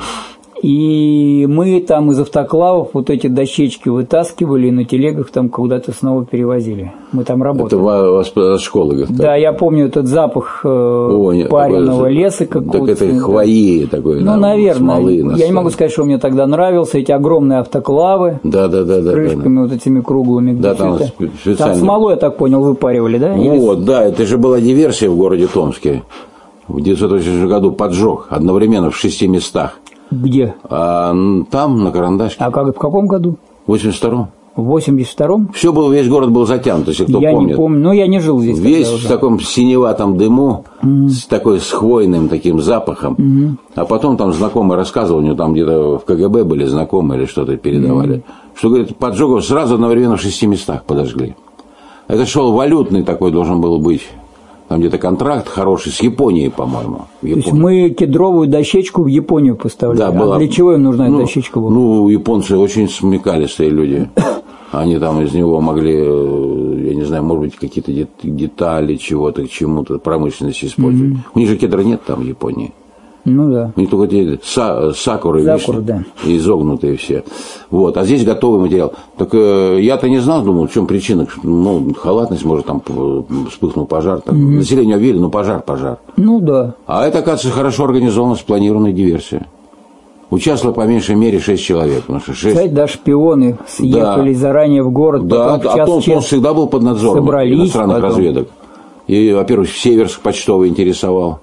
И мы там из автоклавов вот эти дощечки вытаскивали и на телегах там куда-то снова перевозили. Мы там работали. Это у вас от школы, говорит? Да, я помню этот запах О, пареного такой, леса какого-то. Так это хвои такой, ну, да, наверное. Смолы я не могу сказать, что мне тогда нравился. Эти огромные автоклавы да, да, да, с крышками да, да. вот этими круглыми. Да, там, специально... там смолу, я так понял, выпаривали, да? Вот, Или... да, это же была диверсия в городе Томске. В девятьсот восемьдесят шестом году поджог одновременно в шести местах. Где? А, там, на Карандашке. А как, в каком году? В восемьдесят втором. В восемьдесят втором? Все было, весь город был затянут, если кто я помнит. Я не помню, но я не жил здесь. Весь в таком синеватом дыму, mm-hmm. с такой с хвойным таким запахом. Mm-hmm. А потом там знакомый рассказывал, у него там где-то в ка гэ бэ были знакомые или что-то передавали, mm-hmm. что, говорит, поджогов сразу одновременно в шести местах подожгли. Это шел валютный такой должен был быть. Там где-то контракт хороший с Японией, по-моему. То есть мы кедровую дощечку в Японию поставляли. Да, была... А для чего им нужна ну, эта дощечка была? Ну, японцы очень смекалистые люди. Они там из него могли, я не знаю, может быть, какие-то детали чего-то, к чему-то, промышленности использовать. Mm-hmm. У них же кедра нет там в Японии. Ну да. У них только эти са- сакуры, Сакур, видишь, да. изогнутые все. Вот. А здесь готовый материал. Так э, я-то не знал, думал, в чем причина. Ну, халатность, может, там вспыхнул пожар. Так. Mm-hmm. Население уверено, ну пожар, пожар. Ну да. А это, оказывается, хорошо организованная, спланированная диверсия. Участвовало по меньшей мере шесть человек. Потому что шесть... Кстати, да, шпионы съехали да. заранее в город. Да, а то он всегда был под надзором иностранных потом. разведок. И, во-первых, Северск почтовый интересовал.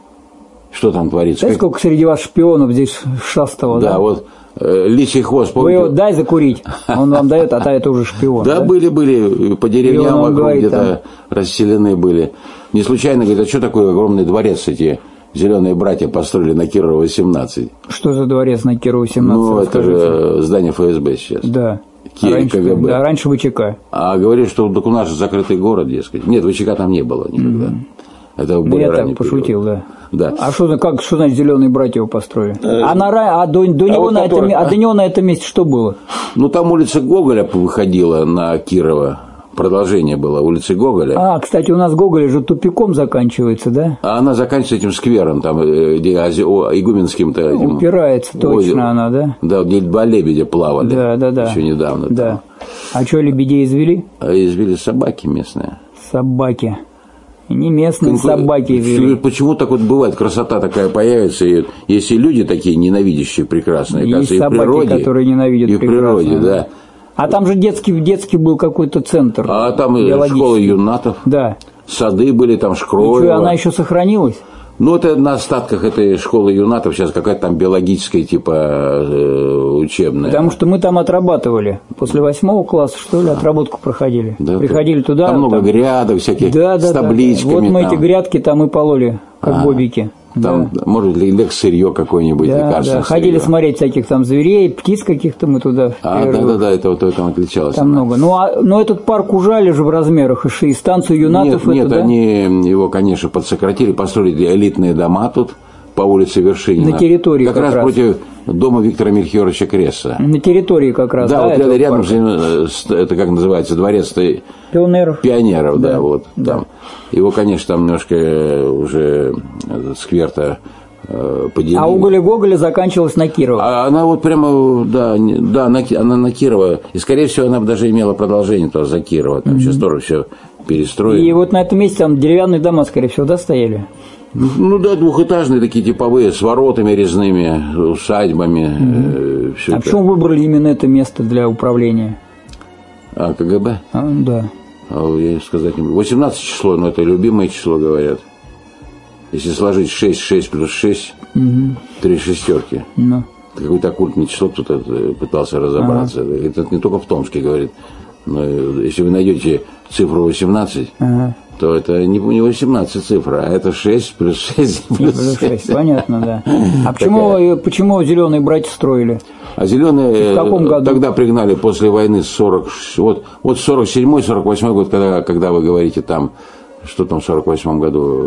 Что там творится? Знаете, сколько среди вас шпионов здесь шастало, да? Да, вот э, лисий хвост, помните? Вы его дай закурить, он вам дает, а та это уже шпион. Да, были-были, по деревням вокруг где-то расселены были. Не случайно, говорят, а что такое огромный дворец эти зеленые братья построили на Кирова восемнадцать? Что за дворец на Кирова восемнадцать? Ну, это же здание эф эс бэ сейчас. Да. Ки- раньше, ка гэ бэ. Да, раньше вэ че ка. А говорят, что так у нас же закрытый город, дескать. Нет, вэ че ка там не было никогда. Mm-hmm. Это в более я ранний так пошутил, период. да. Да. А что, как, что значит зеленые братья его построили? А, на, а, до, до, а, него вот на который... этом, а до него на этом месте что было? Ну, там улица Гоголя выходила на Кирова. Продолжение было улицы Гоголя. А, кстати, у нас Гоголя же тупиком заканчивается, да? А она заканчивается этим сквером, там, где Игуменским-то... Этим... Упирается точно озером. Она, да? Да, где два лебедя плавали. Да, да, да. Еще недавно. Да. Там. А что, лебедей извели? А извели собаки местные. Собаки. Не местные Конкур... собаки извели. Почему так вот бывает? Красота такая появится, и если люди такие ненавидящие прекрасные, есть и собаки, в природе, которые ненавидят и в природе, да. А там же детский, детский был какой-то центр. А там школа юнатов. Да. Сады были, там Шкроева. И что, она еще сохранилась? Ну, это на остатках этой школы юнатов сейчас какая-то там биологическая, типа, э, учебная. Потому что мы там отрабатывали. После восьмого класса, что ли, отработку проходили. Да, Приходили там, туда. Там много там... грядок всяких, да, да, с табличками. Да, да. Вот мы там. эти грядки там и пололи, как а, бобики. Там, да. может, лекс-сырье какое-нибудь, да, лекарственное да. Ходили сырье. Смотреть всяких там зверей, птиц каких-то мы туда. А, да-да-да, это вот там отличалось. Там много. Ну, а, но этот парк ужали же в размерах, и станцию юнатов. Нет, эту, нет, да? они его, конечно, подсократили, построили элитные дома тут, по улице Вершинина. На территории как, как раз. раз против дома Виктора Мельхиоровича Кресса. На территории как раз, да? Да, вот рядом, это как называется, дворец Пионеров. Пионеров, да, да вот да. Там. Его, конечно, там немножко уже сквер-то поделили. А уголь Гоголя заканчивалась на Кирова. А она вот прямо, да, да на, она на Кирова. И, скорее всего, она даже имела продолжение тоже за Кирова. Там mm-hmm. сейчас тоже все перестроили. И вот на этом месте там деревянные дома, скорее всего, да, стояли? Ну да, двухэтажные такие типовые, с воротами резными, усадьбами. Mm-hmm. Все а это. Почему выбрали именно это место для управления? А, КГБ? А, да. А, я сказать не буду. восемнадцать число, но это любимое число, говорят. Если сложить шесть, шесть плюс шесть, угу. три шестерки. Ну. Это какое-то оккультное число, кто-то пытался разобраться. Ага. Это не только в Томске, говорит. Но если вы найдете цифру восемнадцать, ага. то это не восемнадцать цифра, а это шесть плюс шесть плюс шесть. Понятно, да. А почему, почему зеленые братья строили? А зеленые в каком году? Тогда пригнали после войны сорок, вот, вот сорок седьмой сорок восьмой год, когда, когда вы говорите там, что там в сорок восьмом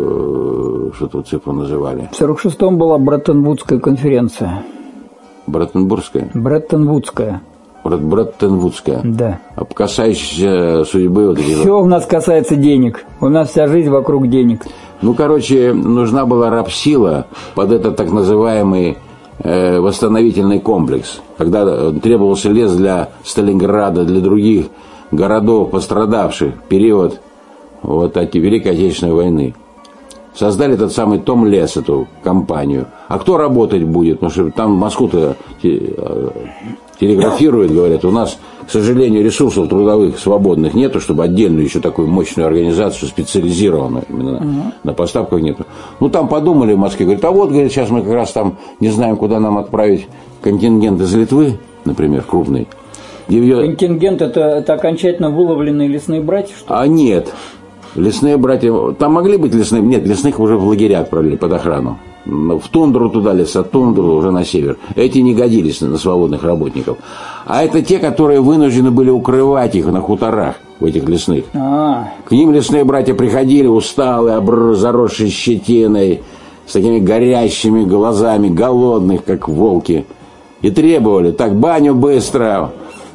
году, что-то цифру называли. В сорок шестом была Бреттон-Вудская конференция. Бреттон-Бурская? Бреттон-Вудская. Бреттон-Вудская. Да. А касающаяся судьбы вот этих. Все у нас касается денег. У нас вся жизнь вокруг денег. Ну, короче, нужна была рабсила под этот так называемый э, восстановительный комплекс. Когда требовался лес для Сталинграда, для других городов, пострадавших в период вот эти Великой Отечественной войны. Создали этот самый Том Лес, эту компанию. А кто работать будет? Потому что там Москву-то телеграфируют, говорят, у нас, к сожалению, ресурсов трудовых свободных нету, чтобы отдельную еще такую мощную организацию, специализированную именно uh-huh. на поставках нету. Ну, там подумали в Москве, говорят, а вот, говорят, сейчас мы как раз там не знаем, куда нам отправить контингент из Литвы, например, крупный. Ее... Контингент – это, это окончательно выловленные лесные братья, что ли? А нет. Лесные братья, там могли быть лесные, нет, лесных уже в лагеря отправили под охрану. В тундру туда, лесотундру, уже на север. Эти не годились на свободных работников. А это те, которые вынуждены были укрывать их на хуторах, в этих лесных. А-а-а. К ним лесные братья приходили усталые, обр- заросшие щетиной, с такими горящими глазами, голодных, как волки. И требовали, так, баню быстро,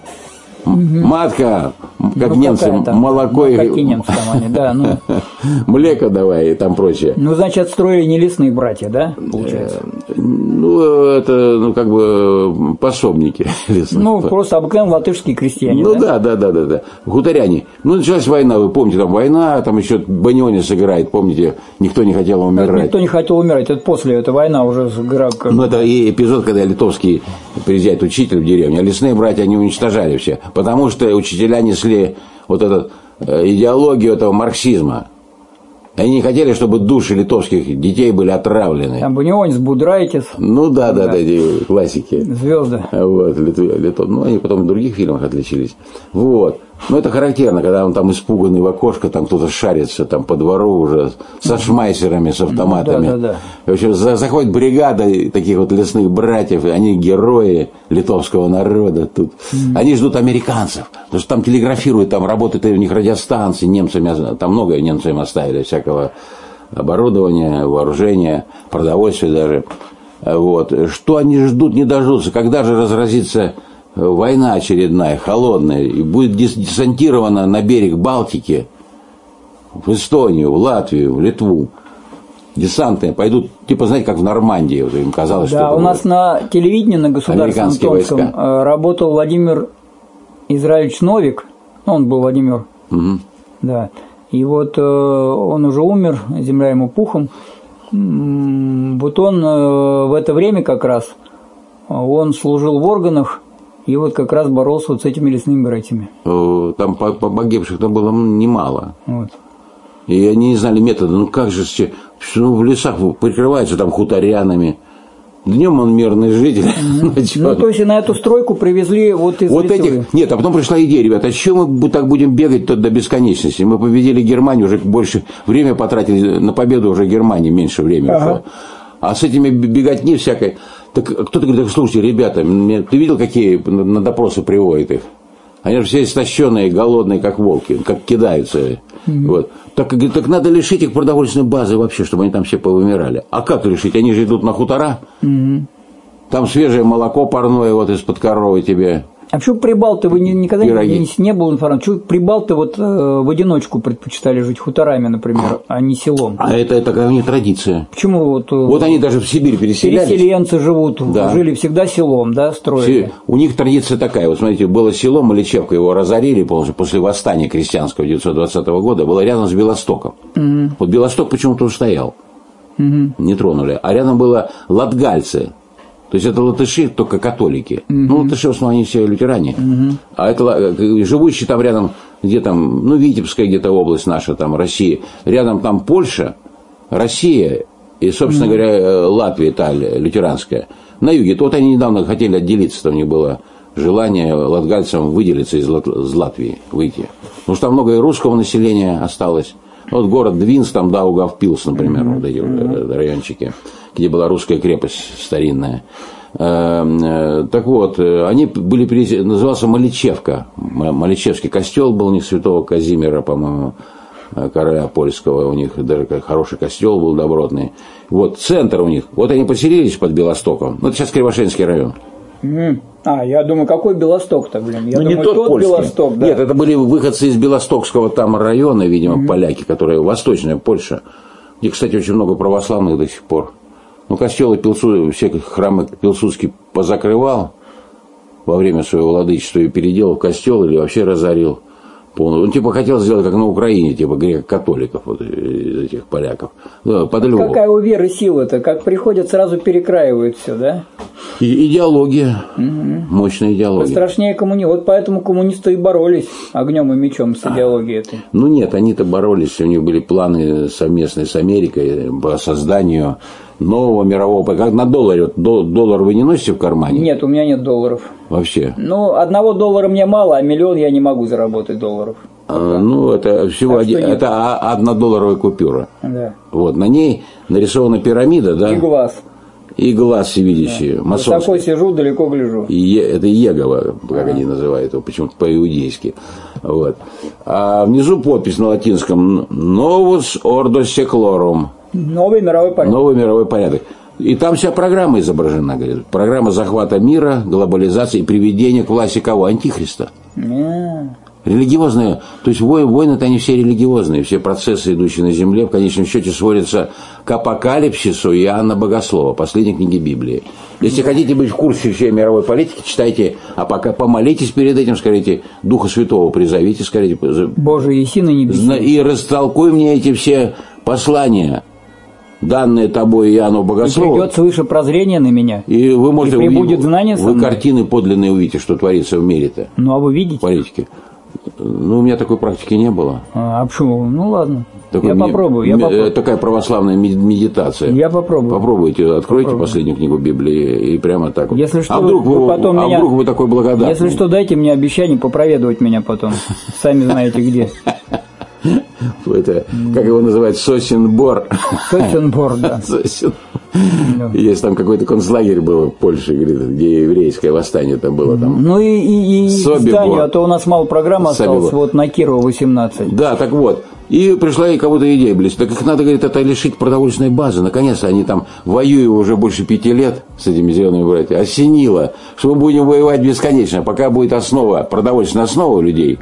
угу. матка, как ну, немцы, молоко ну, и немцы там они, да, ну. Млеко давай и там прочее. Ну, значит, строили не лесные братья, да, получается? Ну, это, ну, как бы пособники лесных. Ну, просто обыкновенные латышские крестьяне, ну, да? Ну, да, да, да, да, хуторяне. Ну, началась война, вы помните, там война, там еще Банионис играет, помните, никто не хотел умирать. Никто не хотел умирать, это после, это война уже игра. Ну, это и эпизод, когда литовский приезжает учитель в деревню, а лесные братья, они уничтожали все, потому что учителя несли вот эту идеологию этого марксизма. Они не хотели, чтобы души литовских детей были отравлены. Там Банионис, Будрайтис. Ну да, да, да, эти классики. Звезды. Вот, Литов, Литов. Ну, они потом в других фильмах отличились. Вот. Но это характерно, когда он там испуганный в окошко, там кто-то шарится там по двору уже со шмайсерами, с автоматами. Да, да, да. В общем, заходит бригада таких вот лесных братьев, они герои литовского народа тут. Mm-hmm. Они ждут американцев, потому что там телеграфируют, там работают у них радиостанции, немцами, там много немцам оставили всякого оборудования, вооружения, продовольствия даже. Вот. Что они ждут, не дождутся, когда же разразится война очередная, холодная, и будет десантирована на берег Балтики, в Эстонию, в Латвию, в Литву. Десантные пойдут, типа, знаете, как в Нормандии, вот им казалось, да, что... Да, у нас на телевидении, на государственном Томском работал Владимир Израильевич Новик, он был Владимир, угу. Да, и вот он уже умер, земля ему пухом, вот он в это время как раз, он служил в органах, и вот как раз боролся вот с этими лесными братьями. Там погибших там было немало. Вот. И они не знали метода. Ну как же, ну, в лесах прикрываются там хуторянами. Днем он мирный житель. Mm-hmm. Ну, то есть на эту стройку привезли вот из вот этих. Нет, а потом пришла идея, ребята, а чем мы так будем бегать до бесконечности? Мы победили Германию, уже больше время потратили на победу, уже Германии меньше времени ага. ушло. А с этими беготни всякой. Так кто-то говорит, слушайте, ребята, ты видел, какие на допросы приводят их? Они же все истощенные, голодные, как волки, как кидаются. Mm-hmm. Вот. Так, так надо лишить их продовольственной базы вообще, чтобы они там все повымирали. А как лишить? Они же идут на хутора. Mm-hmm. Там свежее молоко парное вот из-под коровы тебе. А почему прибалты вы никогда не, не было информации? Почему прибалты вот э, в одиночку предпочитали жить хуторами, например, а не селом? А это такая у них традиция. Почему вот? Вот они даже в Сибирь переселялись. Переселенцы живут, да. Жили всегда селом, да, строили. У них традиция такая. Вот смотрите, было село Маличевка, его разорили полностью после восстания крестьянского девятьсот двадцатого года, было рядом с Белостоком. Угу. Вот Белосток почему-то стоял, угу. Не тронули. А рядом было Латгальцы. То есть это латыши, только католики. Mm-hmm. Ну, латыши в основном они все лютеране. Mm-hmm. А это живущие там рядом, где там, ну, Витебская где-то область наша, там, Россия. Рядом там Польша, Россия и, собственно mm-hmm. говоря, Латвия, та лютеранская. На юге. То вот они недавно хотели отделиться, там у них было желание латгальцам выделиться из, Лат... из Латвии, выйти. Потому что там много и русского населения осталось. Вот город Двинс, там Даугавпилс, например, mm-hmm. вот эти mm-hmm. райончики, где была русская крепость старинная. Так вот, они были, назывался Маличевка. Маличевский костел был у них святого Казимира, по-моему, короля польского. У них даже хороший костел был добротный. Вот центр у них. Вот они поселились под Белостоком. Ну, это сейчас Кривошеинский район. Mm. А, я думаю, какой Белосток-то, блин? Я ну, думаю, не тот, тот польский. Белосток, да. Нет, это были выходцы из Белостокского там района, видимо, mm-hmm. поляки, которые восточная Польша. Где, кстати, очень много православных до сих пор. Ну, костелы Пилсу, все храмы Пилсудский позакрывал во время своего владычества и переделал в костел или вообще разорил. Он типа хотел сделать как на Украине, типа греко-католиков вот, из этих поляков. Да, под Львов. Какая у веры сила-то? Как приходят, сразу перекраивают все, да? И, идеология. Угу. Мощная идеология. Страшнее коммунизм. Вот поэтому коммунисты и боролись огнем и мечом с идеологией этой. Ну нет, они-то боролись, у них были планы совместные с Америкой по созданию нового мирового... Как на долларе. Доллар вы не носите в кармане? Нет, у меня нет долларов. Вообще? Ну, одного доллара мне мало, а миллион я не могу заработать долларов. А, ну, это всего один, это однодолларовая купюра. Да. Вот, на ней нарисована пирамида, да? И глаз. И глаз всевидящий, да. Масонский. Высоко сижу, далеко гляжу. И, это Иегово, как ага. они называют его, почему-то по-иудейски. Вот. А внизу подпись на латинском «Novus Ordo Seclorum». Новый мировой порядок. Новый мировой порядок. И там вся программа изображена, говорит. Программа захвата мира, глобализации и приведения к власти кого? Антихриста. Yeah. Религиозные. То есть войны-то они все религиозные. Все процессы, идущие на земле, в конечном счете сводятся к апокалипсису Иоанна Богослова, последней книги Библии. Если хотите быть в курсе всей мировой политики, читайте, а пока помолитесь перед этим, скажите, Духа Святого призовите, скажите. Боже, еси на небесе. И растолкуй мне эти все послания, данные тобой Иоанну Богослову. И придет свыше прозрение на меня. И вы можете и прибудет знание со Вы мной. картины подлинные увидите, что творится в мире-то. Ну, а вы видите? Политики. Ну, у меня такой практики не было. А, а почему? Ну, ладно. Такой я ми- попробую. Я ми- попробую. Такая православная медитация. Я попробую. Попробуйте, откройте попробую. последнюю книгу Библии и прямо так вот. Если что, а вдруг вы, вы потом а меня... вдруг вы такой благодарный? Если что, дайте мне обещание попроведывать меня потом. Сами знаете где. Это, как его называют, Сосенбор. Сосенбор, да. Сосен. Есть там какой-то концлагерь был в Польше, где еврейское восстание там было. Там. Ну и, и, и здание, а то у нас мало программ осталось, Собибор. Вот на Кирова восемнадцать. Да, так вот. И пришла ей кого-то идея близко. Так их надо, говорит, это лишить продовольственной базы. Наконец-то они там воюют уже больше пяти лет с этими зелеными братьями. Осенило, что мы будем воевать бесконечно, пока будет основа, продовольственная основа у людей.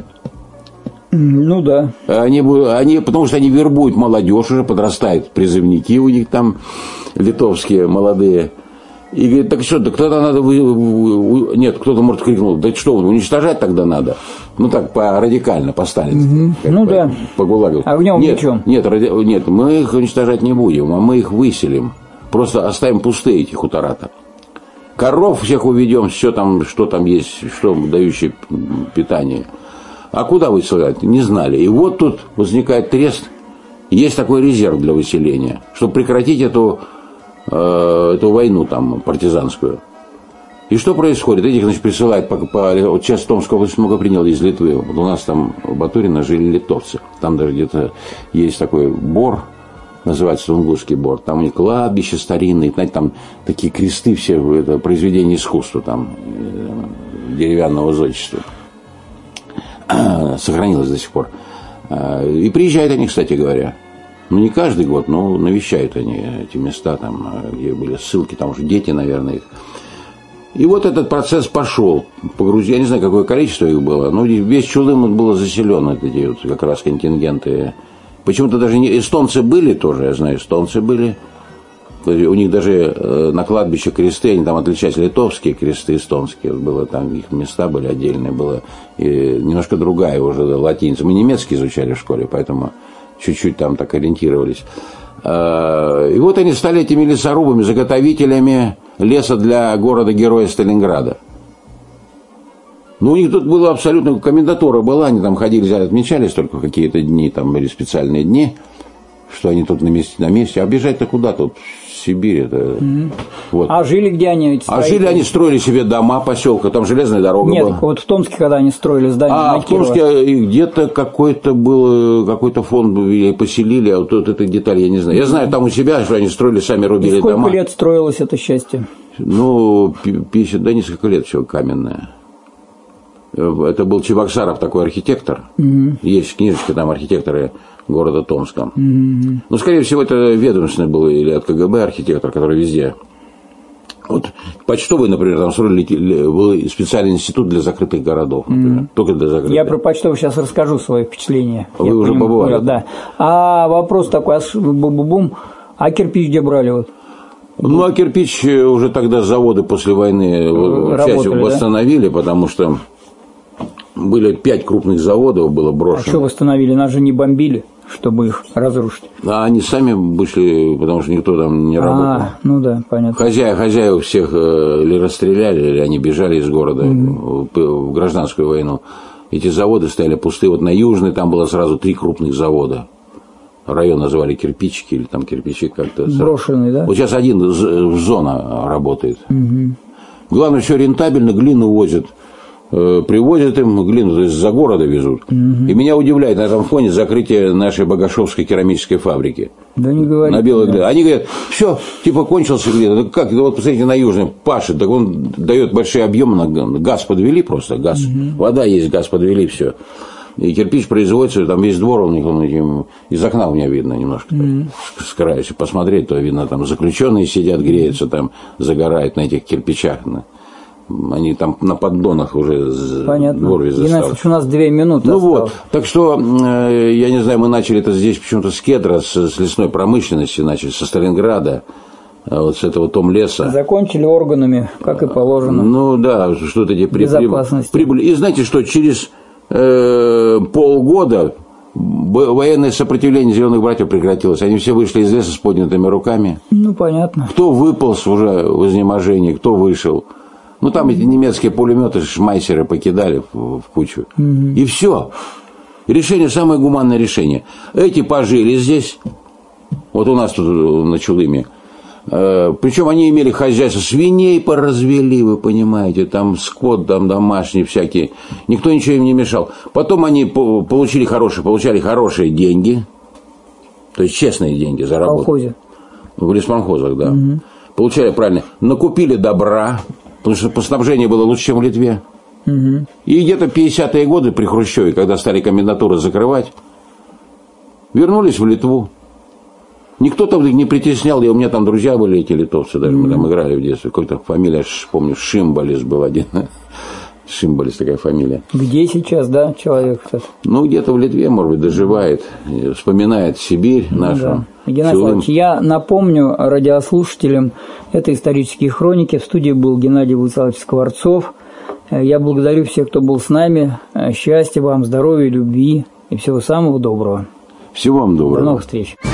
Ну да. Они, они, потому что они вербуют молодежь, уже подрастают призывники у них там, литовские молодые. И говорит, так что, так тогда надо... Вы... Нет, кто-то, может, крикнул, да что, уничтожать тогда надо? Ну так, по радикально, по Сталину. Угу. Ну по, да. По ГУЛАГу. Огнем нет, мечом. Нет, ради... нет, мы их уничтожать не будем, а мы их выселим. Просто оставим пустые эти хутора-то. Коров всех уведем, все там, что там есть, что дающее питание. А куда выселять? Не знали. И вот тут возникает трест. Есть такой резерв для выселения, чтобы прекратить эту, э, эту войну там партизанскую. И что происходит? Этих, значит, присылают по, по вот сейчас Томская область много приняла из Литвы. Вот у нас там в Батурино жили литовцы. Там даже где-то есть такой бор, называется Тунгусский бор. Там у них кладбище старинное, знаете, там такие кресты все, это произведения искусства там, деревянного зодчества. Сохранилось до сих пор. И приезжают они, кстати говоря. Ну, не каждый год, но навещают они эти места, там, где были ссылки, там уже дети, наверное, их. И вот этот процесс пошел. Погрузили, я не знаю, какое количество их было, но весь Чулым было заселен, эти вот как раз контингенты. Почему-то даже не... эстонцы были тоже, я знаю, эстонцы были. У них даже на кладбище кресты, они там отличались, литовские кресты, эстонские, было там, их места были отдельные, было и немножко другая уже латиница. Мы немецкий изучали в школе, поэтому чуть-чуть там так ориентировались. И вот они стали этими лесорубами, заготовителями, леса для города-героя Сталинграда. Ну, у них тут была абсолютно комендатура была, они там ходили, отмечались только какие-то дни, там были специальные дни, что они тут на месте, на месте. А бежать-то куда тут? В Сибирь это. Mm-hmm. Вот. А жили где они? А жили они, строили себе дома, поселка, там железная дорога Нет, была. вот в Томске, когда они строили здание. А, в Томске где-то какой-то был, какой-то фонд поселили, а вот эта деталь я не знаю. Я знаю там у себя, что они строили, сами рубили дома. Сколько дома. лет строилось это счастье? Ну, пятьдесят, да несколько лет всего каменное. Это был Чебоксаров, такой архитектор. Mm-hmm. Есть книжечка там архитекторы города Томска. Mm-hmm. Ну, скорее всего, это ведомственный был или от КГБ архитектор, который везде. Вот почтовый, например, там строили, был специальный институт для закрытых городов, например. Mm-hmm. Только для закрытых. Я про почтовый сейчас расскажу свои впечатления. Вы Я уже побывали? Да. А вопрос такой, бум-бум, а кирпич где брали? Вот? Ну, а кирпич уже тогда заводы после войны часть восстановили, да? Потому что были пять крупных заводов, было брошено. А что восстановили? Нас же не бомбили, чтобы их разрушить. А они сами вышли, потому что никто там не работал. А, ну да, понятно. Хозяев, хозяев всех или расстреляли, или они бежали из города mm-hmm. в гражданскую войну. Эти заводы стояли пустые. Вот на Южной там было сразу три крупных завода. Район называли кирпичики, или там кирпичи как-то. Брошенный, да? Вот сейчас один в зона работает. Mm-hmm. Главное, все рентабельно, глину возят. Привозят им глину, то есть за города везут. Угу. И меня удивляет на этом фоне закрытие нашей Богошовской керамической фабрики. Да не говори. На белой глине. Они говорят, все, типа кончился глина. Так как, вот посмотрите, на Южной пашет, так он дает большие объемы, на газ подвели просто, газ, угу. Вода есть, газ подвели, все. И кирпич производится, там весь двор, он, он из окна у меня видно немножко, mm-hmm. так, с краю, если посмотреть, то видно, там заключенные сидят, греются, там загорают на этих кирпичах. Они там на поддонах уже двор весь застал. У нас две минуты Ну осталось. вот, так что, я не знаю, мы начали это здесь почему-то с кедра, с, с лесной промышленности, начали со Сталинграда, вот с этого томлеса. Закончили органами, как и положено. Ну да, что-то эти безопасности. Прибыли. И знаете, что через э, полгода военное сопротивление зеленых братьев прекратилось. Они все вышли из леса с поднятыми руками. Ну, понятно. Кто выполз уже в изнеможении, кто вышел. Ну, там эти немецкие пулеметы, шмайсеры покидали в, в кучу. Mm-hmm. И все. Решение, самое гуманное решение. Эти пожили здесь, вот у нас тут на Чулыме. Э, причем они имели хозяйство, свиней поразвели, вы понимаете, там скот, там домашний всякий. Никто ничего им не мешал. Потом они получили хорошие, получали хорошие деньги, то есть честные деньги за работу. В колхозе. В леспромхозах, да. Mm-hmm. Получали, правильно, накупили добра. Потому что снабжение было лучше, чем в Литве. Угу. И где-то пятидесятые годы при Хрущеве, когда стали комендатуры закрывать, вернулись в Литву. Никто там их не притеснял. Я, у меня там друзья были, эти литовцы, даже угу. Мы там играли в детстве. Какая-то фамилия, помню, Шимбалис был один. Шимбалис такая фамилия. Где сейчас, да, человек этот? Ну, где-то в Литве, может быть, доживает. Вспоминает Сибирь нашу. Да. Геннадий Славович, я напомню радиослушателям, это «Исторические хроники». В студии был Геннадий Владиславович Скворцов. Я благодарю всех, кто был с нами. Счастья вам, здоровья, любви и всего самого доброго. Всего вам доброго. До новых встреч.